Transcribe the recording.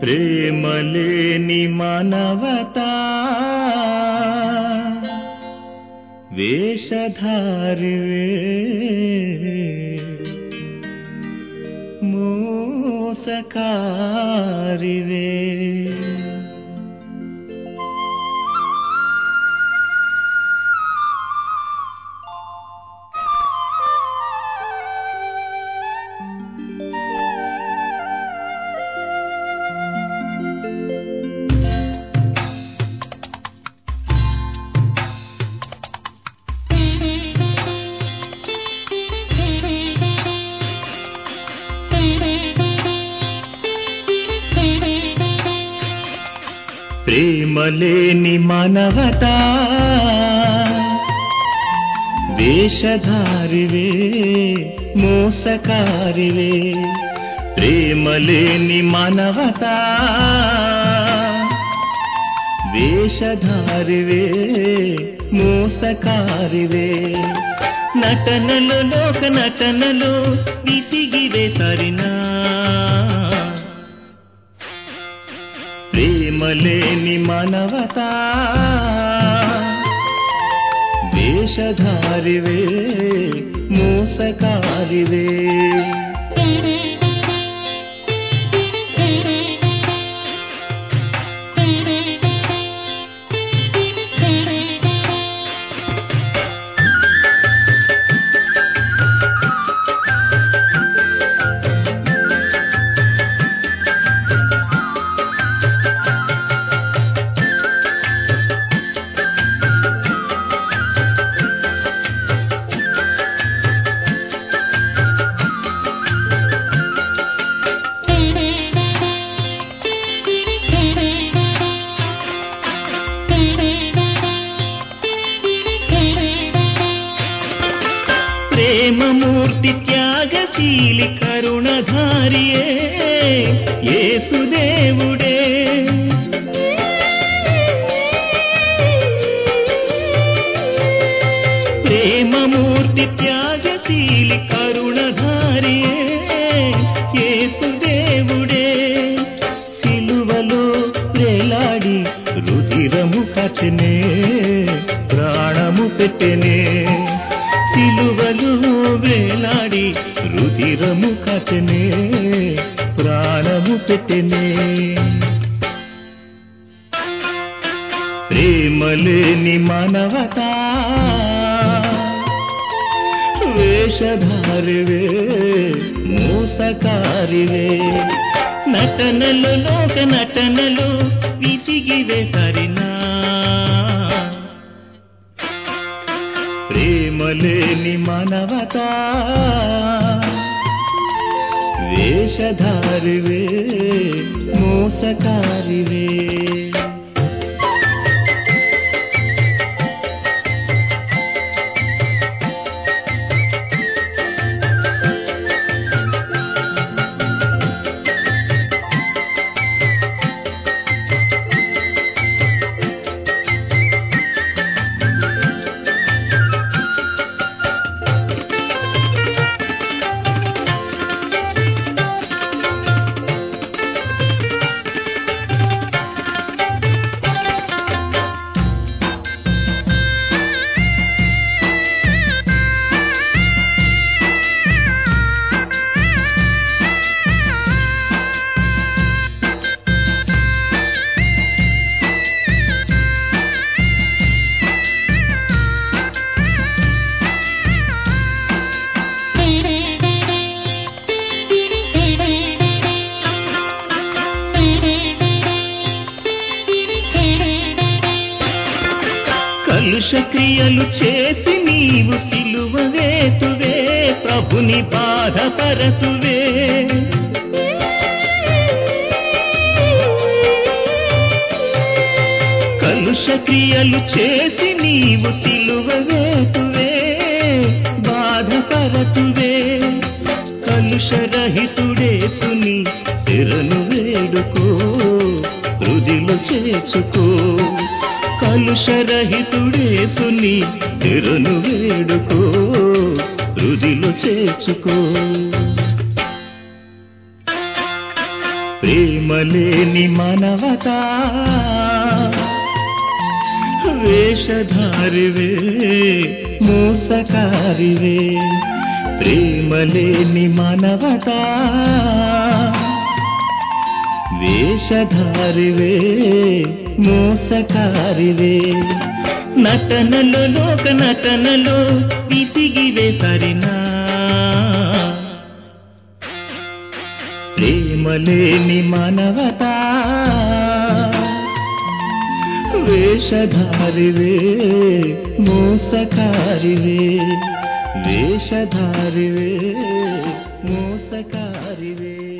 ప్రేమలేని మానవతా వేషధారివే మోసకారివే ప్రేమలేని మానవతా వేషధారివే మోసకారివే ప్రేమలేని మానవతా వేషధారివే మోసకారివే నటనలో లోక నటనలో విసిగివే సరినా ప్రేమలేని మానవతా వేషధారివే మోసకారివే ప్రేమమూర్తి త్యాగశీలి కరుణధారియే యేసుదేవుడే ప్రేమమూర్తి త్యాగశీలి కరుణధారియే యేసుదేవుడే సిలువలో వేలాడి రుధిరము కచెనే ప్రాణము పెట్టెనే సిలువలు వేలాడి రుధిరము కచెనే ప్రాణము పెట్టెనే ప్రేమలేని మానవతా వేషధారివే మోసకారివే నటనలు లోక నటనలు విసిగివే సరినా ప్రేమలేని మానవతా వేషధారివే మోసకారివే కలుషక్రియలు చేసి నీవు సిలువ వేతువే ప్రభుని బాధపరతువే కలుషక్రియలు చేసి నీవు సిలువ వేతువే బాధపరతువే కలుషరహితుడేసుని శరణు వేడుకో హృదిలో చేర్చుకో కలుషరహితుడేసుని శరణు వేడుకో హృదిలో చేర్చుకో ప్రేమలేని మానవత వేషధారివే మోసకారివే ప్రేమలేని మానవత వేషధారివే మోసకారివే నటనలో లోక నటనలో విసిగివే సరినా ప్రేమలేని మానవత వేషధారివే మోసకారివే వేషధారివే మోసకారివే